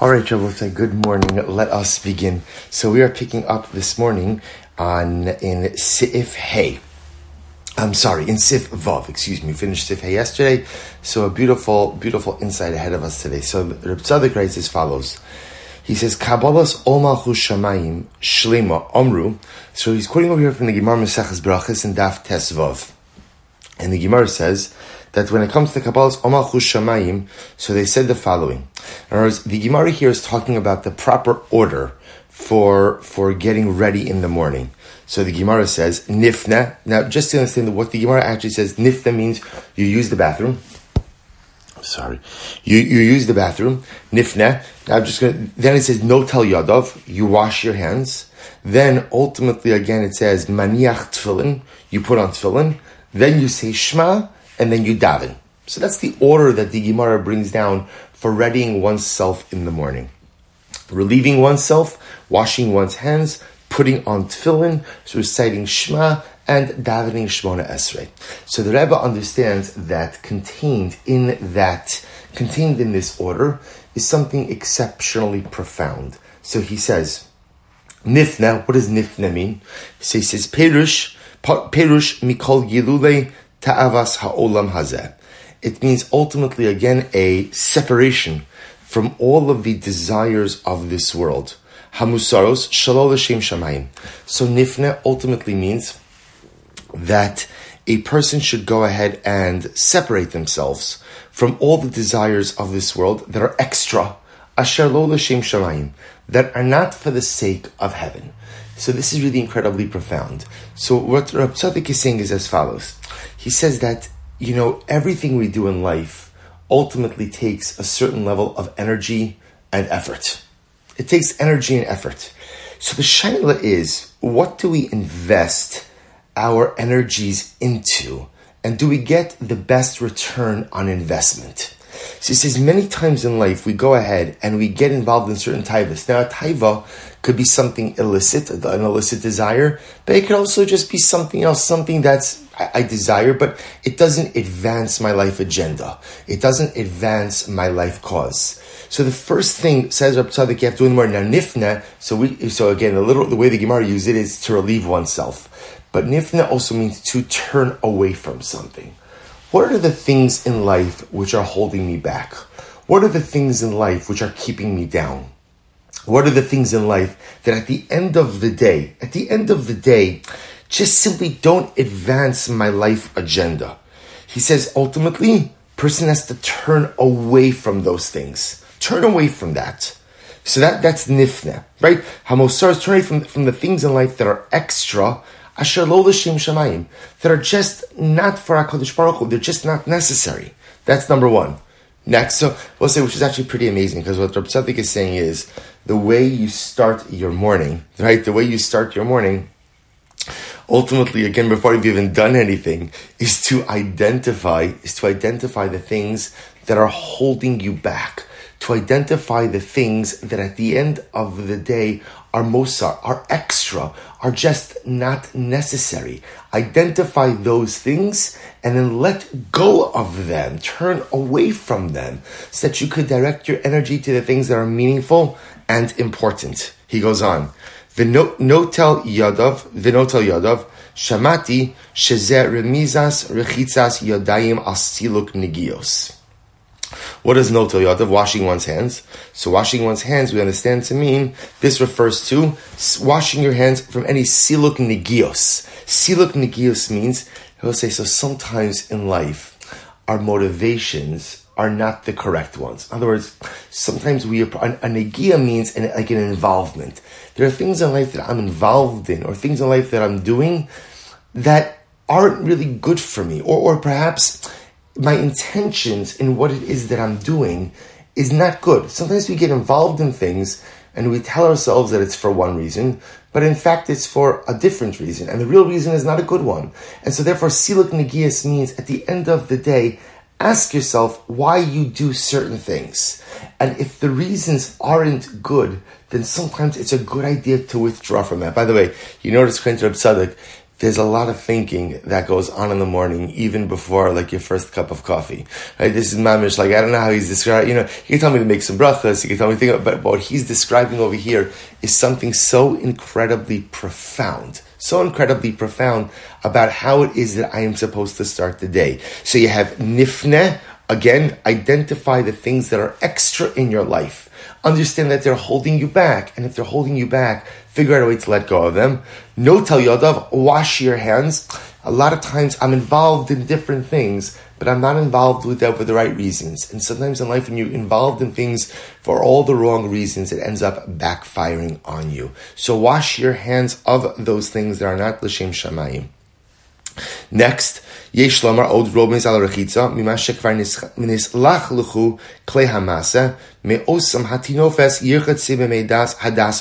All right, Shavuot, good morning. Let us begin. So we are picking up this morning in Sif Hey. In Sif Vav, We finished Sif Hey yesterday. So a beautiful, beautiful insight ahead of us today. So Reb Tzadok writes as follows. He says, Kabbalas Ol Malchus Shamayim Shlema Omru. So he's quoting over here from the Gemara Maseches Brachos in Daf Tes Vav. And the Gemara says that when it comes to Kabbalas Ol Malchus Shamayim, so they said the following. In other words, the Gemara here is talking about the proper order for getting ready in the morning. So the Gemara says, Nifna. Now, just to understand what the Gemara actually says, Nifna means you use the bathroom. You use the bathroom. Nifna. Now then it says, Notel Yadav, you wash your hands. Then ultimately again it says, Maniach Tfilin, you put on Tfilin. Then you say Shema, and then you daven. So that's the order that the Gemara brings down for readying oneself in the morning. Relieving oneself, washing one's hands, putting on tefillin, so reciting Shema, and davening Shmona Esrei. So the Rebbe understands that contained in this order is something exceptionally profound. So he says, Nifna, what does Nifna mean? So he says, Perush mikol gilulei ta'avas ha'olam hazeh. It means ultimately, again, a separation from all of the desires of this world. Hamusaros shalol l'shem shamayim. So nifna ultimately means that a person should go ahead and separate themselves from all the desires of this world that are extra, asher lo l'shem shamayim, that are not for the sake of heaven. So this is really incredibly profound. So what Reb Tzadok is saying is as follows. He says that, everything we do in life ultimately takes a certain level of energy and effort. It takes energy and effort. So the shaila is, what do we invest our energies into? And do we get the best return on investment? So he says many times in life we go ahead and we get involved in certain taivas. Now a taiva could be something illicit, an illicit desire, but it could also just be something else, something that's I desire, but it doesn't advance my life agenda. It doesn't advance my life cause. So the first thing, says Reb Tzadok, you have to do in the morning. Now nifna, so again, the way the Gemara uses it is to relieve oneself. But nifna also means to turn away from something. What are the things in life which are holding me back? What are the things in life which are keeping me down? What are the things in life that at the end of the day, just simply don't advance my life agenda? He says, ultimately, person has to turn away from those things. Turn away from that. So that's nifna, right? Hamosar is turning from the things in life that are extra, asher lo l'shem shamayim, that are just not for HaKadosh Baruch Hu. They're just not necessary. That's number one. Next, so we'll say, which is actually pretty amazing, because what Reb Tzadok is saying is, the way you start your morning, right? The way you start your morning, ultimately, again, before you've even done anything, is to identify the things that are holding you back. To identify the things that at the end of the day are mosar, are extra, are just not necessary. Identify those things and then let go of them. Turn away from them so that you could direct your energy to the things that are meaningful and important. He goes on. V'notel yadav, shamati shezeh remizas rechitzas yadayim asiluk negios. What is notel yadav? Washing one's hands. So washing one's hands, we understand to mean, this refers to washing your hands from any siluk negios. Siluk negios means, he'll say, so sometimes in life, our motivations are not the correct ones. In other words, sometimes a negia means like an involvement. There are things in life that I'm involved in, or things in life that I'm doing that aren't really good for me, or perhaps my intentions in what it is that I'm doing is not good. Sometimes we get involved in things and we tell ourselves that it's for one reason, but in fact it's for a different reason, and the real reason is not a good one. And so therefore, siluk negias means at the end of the day, ask yourself why you do certain things. And if the reasons aren't good, then sometimes it's a good idea to withdraw from that. By the way, you notice, according to Reb Tzadok, there's a lot of thinking that goes on in the morning, even before like your first cup of coffee. Right? This is mamish, like, I don't know how he's describing, he can tell me to make some brachas, he can tell me things, but what he's describing over here is something so incredibly profound about how it is that I am supposed to start the day. So you have nifne, again, identify the things that are extra in your life. Understand that they're holding you back. And if they're holding you back, figure out a way to let go of them. No tel yodav, wash your hands. A lot of times I'm involved in different things, but I'm not involved with them for the right reasons. And sometimes in life, when you're involved in things for all the wrong reasons, it ends up backfiring on you. So wash your hands of those things that are not l'shem shamayim. Next, yesh lomar od robins al rechitza mimash shekvar nislach luchu klei hamasa me'osam hatinofes yirchatzi b'meidas hadas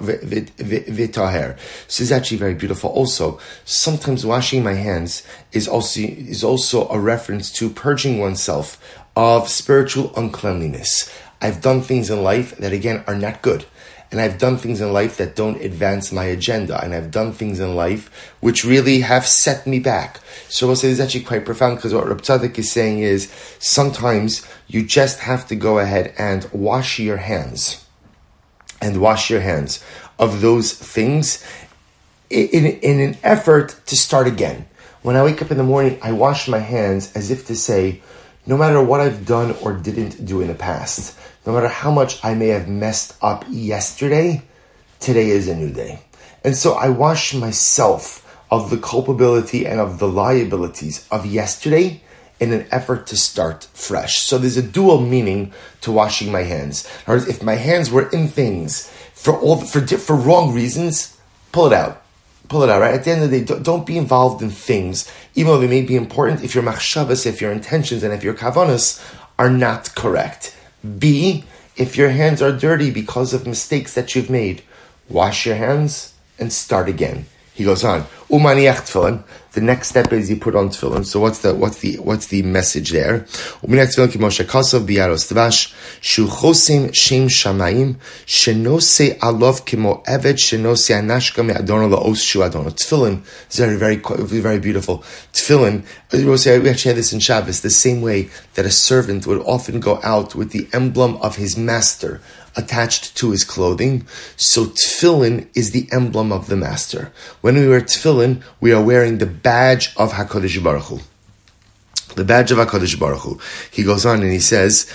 v'taher. This is actually very beautiful. Also, sometimes washing my hands is also a reference to purging oneself of spiritual uncleanliness. I've done things in life that again are not good. And I've done things in life that don't advance my agenda. And I've done things in life which really have set me back. So we'll say this is actually quite profound, because what Reb Tzadok is saying is sometimes you just have to go ahead and wash your hands. And wash your hands of those things in an effort to start again. When I wake up in the morning, I wash my hands as if to say, no matter what I've done or didn't do in the past, no matter how much I may have messed up yesterday, today is a new day. And so I wash myself of the culpability and of the liabilities of yesterday in an effort to start fresh. So there's a dual meaning to washing my hands. In other words, if my hands were in things for wrong reasons, pull it out. Pull it out, right? At the end of the day, don't be involved in things, even though they may be important, if your machshavas, if your intentions, and if your kavanos are not correct. B, if your hands are dirty because of mistakes that you've made, wash your hands and start again. He goes on. Umaniach tefillin. The next step is you put on tefillin. So what's the message there? Umaniach tefillin ki Moshe kasav biyaros tvash shu chosim shem shamayim shenose alov kimo eved shenose anashka me adono laos shu adono. Tefillin is very beautiful. Tefillin, we actually have this in Shabbos, the same way that a servant would often go out with the emblem of his master attached to his clothing. So tefillin is the emblem of the master. When we wear tefillin, we are wearing the badge of HaKadosh Baruch Hu. The badge of HaKadosh Baruch Hu. He goes on and he says,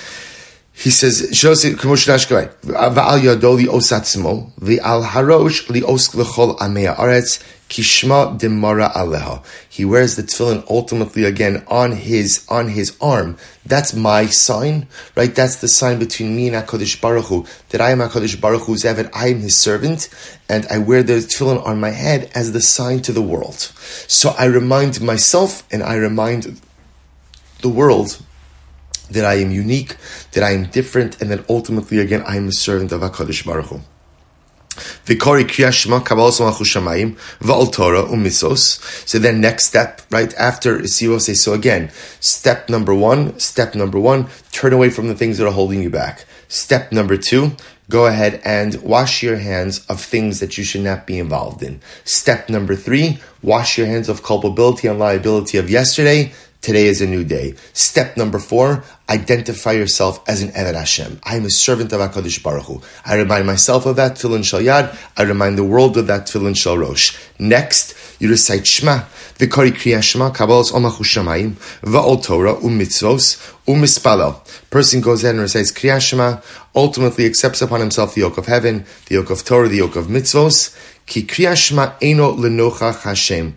Va'al yado li os atzmo, v'al harosh li os l'chol amei haaretz, kishma demara aleha. He wears the tefillin ultimately again on his arm. That's my sign, right? That's the sign between me and HaKadosh Baruch Hu, that I am HaKadosh Baruch Hu's Eved, I am his servant, and I wear the tefillin on my head as the sign to the world. So I remind myself and I remind the world that I am unique, that I am different, and that ultimately, again, I am a servant of HaKadosh Baruch Hu. V'kori kriyas shema kabbalas malchus shamayim v'al Torah u'mitzvos. So then next step, right after Sivos says, so again, step number one, turn away from the things that are holding you back. Step number 2, go ahead and wash your hands of things that you should not be involved in. Step number 3, wash your hands of culpability and liability of yesterday. Today is a new day. Step number 4, identify yourself as an Eved Hashem. I am a servant of HaKadosh Baruch Hu. I remind myself of that tefillin shel yad. I remind the world of that tefillin shel rosh. Next, you recite Shema. V'kori kriyas Shema, kabbalas malchus shamayim, v'al Torah, u'mitzvos, u'mispalel. Person goes ahead and recites Kriyas Shema, ultimately accepts upon himself the yoke of heaven, the yoke of Torah, the yoke of mitzvos. Ki Kriyas Shema eino lenochach Hashem.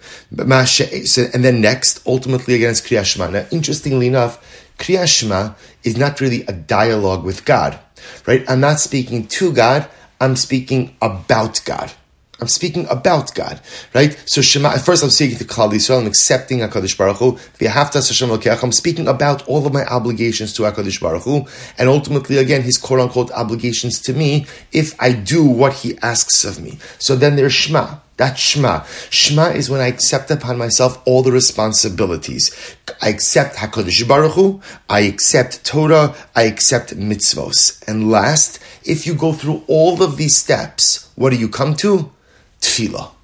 And then next, ultimately against Kriyas Shema. Now, interestingly enough, Kriyas Shema is not really a dialogue with God, right? I'm not speaking to God, I'm speaking about God. I'm speaking about God, right? So Shema, first I'm speaking to Klal Yisrael, I'm accepting HaKadosh Baruch Hu. V'ahavtas Hashem Elokecha, I'm speaking about all of my obligations to HaKadosh Baruch Hu, and ultimately, again, his quote-unquote obligations to me, if I do what he asks of me. So then there's Shema. That's Shema. Shema is when I accept upon myself all the responsibilities. I accept HaKadosh Baruch Hu, I accept Torah, I accept mitzvos. And last, if you go through all of these steps, what do you come to? Tefillah.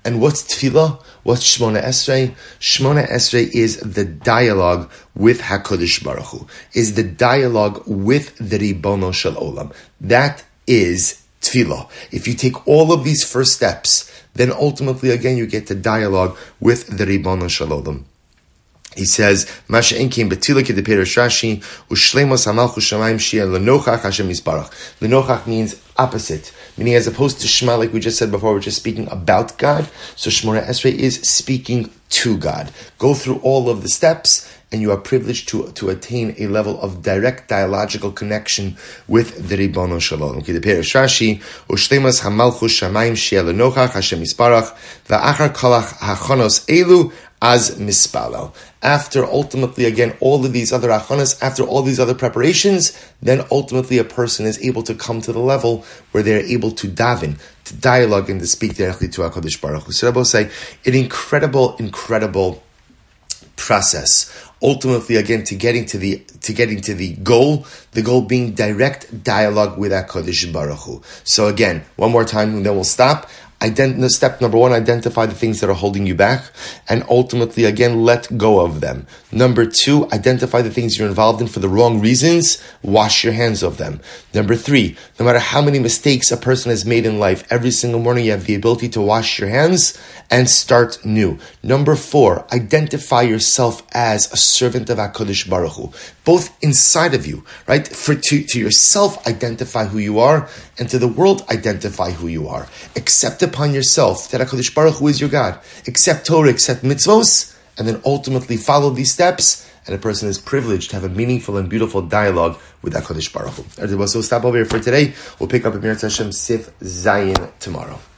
And what's tefillah? What's Shmona Esrei? Shmona Esrei is the dialogue with HaKadosh Baruch Hu, is the dialogue with the Ribono Shel Olam. That is tefillah. If you take all of these first steps, then ultimately again you get the dialogue with the Ribono Shel Olam. He says, "Masha enkim betila kedeperish Rashi u'shleimos hamalchus shamayim shia lenochach Hashem yisbarach." Lenochach means opposite, meaning as opposed to Shema, like we just said before, we're just speaking about God. So Shmona Esrei is speaking to God. Go through all of the steps, and you are privileged to attain a level of direct dialogical connection with the Ribono Shel Olam. Kedeperish Rashi u'shleimos hamalchus shamayim shia lenochach Hashem yisbarach va'achar kolach hachonos elu as mispalel. After ultimately, again, all of these other achonas, after all these other preparations, then ultimately a person is able to come to the level where they're able to daven, to dialogue, and to speak directly to HaKadosh Baruch Hu. So Rabbi will say, an incredible process. Ultimately, again, to getting to the goal being direct dialogue with HaKadosh Baruch Hu. So again, one more time, and then we'll stop. Step number one, identify the things that are holding you back, and ultimately, again, let go of them. Number two, identify the things you're involved in for the wrong reasons, wash your hands of them. Number three, no matter how many mistakes a person has made in life, every single morning you have the ability to wash your hands and start new. Number four, identify yourself as a servant of HaKadosh Baruch Hu, both inside of you, right? To yourself, identify who you are, and to the world, identify who you are. Accept upon yourself that HaKadosh Baruch Hu is your God. Accept Torah, accept mitzvos, and then ultimately follow these steps, and a person is privileged to have a meaningful and beautiful dialogue with HaKadosh Baruch Hu. So stop over here for today. We'll pick up Emirat Hashem Sif Zayin tomorrow.